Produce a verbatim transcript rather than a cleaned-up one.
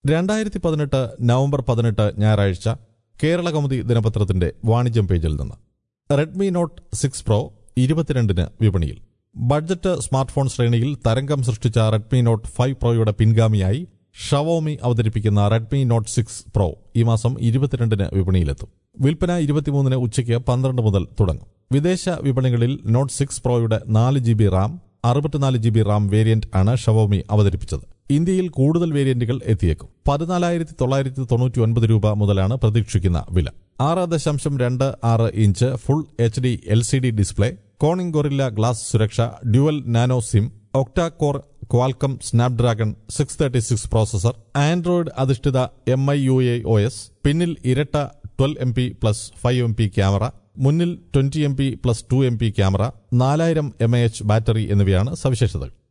രണ്ടായിരത്തി പതിനെട്ട് നവംബർ പതിനെട്ട് ഞായറാഴ്ച കേരള കൗമുദി ദിനപത്രത്തിന്റെ വാണിജ്യം പേജിൽ നിന്ന് റെഡ്മി നോട്ട് സിക്സ് പ്രോ ഇരുപത്തിരണ്ടിന് വിപണിയിൽ. ബഡ്ജറ്റ് സ്മാർട്ട്ഫോൺ ശ്രേണിയിൽ തരംഗം സൃഷ്ടിച്ച റെഡ്മി നോട്ട് ഫൈവ് പ്രോയുടെ പിൻഗാമിയായി ഷവോമി അവതരിപ്പിക്കുന്ന റെഡ്മി നോട്ട് സിക്സ് പ്രോ ഈ മാസം ഇരുപത്തിരണ്ടിന് വിപണിയിലെത്തും. വിൽപ്പന ഇരുപത്തിമൂന്നിന് ഉച്ചയ്ക്ക് പന്ത്രണ്ട് മുതൽ തുടങ്ങും. വിദേശ വിപണികളിൽ നോട്ട് സിക്സ് പ്രോയുടെ നാല് ജി ബി റാം അറുപത്തിനാല് ജി ബി റാം വേരിയന്റ് ആണ് ഷവോമി അവതരിപ്പിച്ചത്. ഇന്ത്യയിൽ കൂടുതൽ വേരിയന്റുകൾ എത്തിയേക്കും. പതിനാലായിരത്തി തൊള്ളായിരത്തി തൊണ്ണൂറ്റി ഒൻപത് രൂപ മുതലാണ് പ്രതീക്ഷിക്കുന്ന വില. ആറ് ദശാംശം രണ്ട് ആറ് inch full H D L C D display, Corning Gorilla glass സുരക്ഷ, dual nano SIM, octa core Qualcomm Snapdragon six thirty six processor, Android അധിഷ്ഠിത M I U A O S, പിന്നിൽ ഇരട്ട twelve M P plus five M P camera, മുന്നിൽ twenty M P plus two M P camera, നാലായിരം M A H battery എന്നിവയാണ് സവിശേഷതകൾ.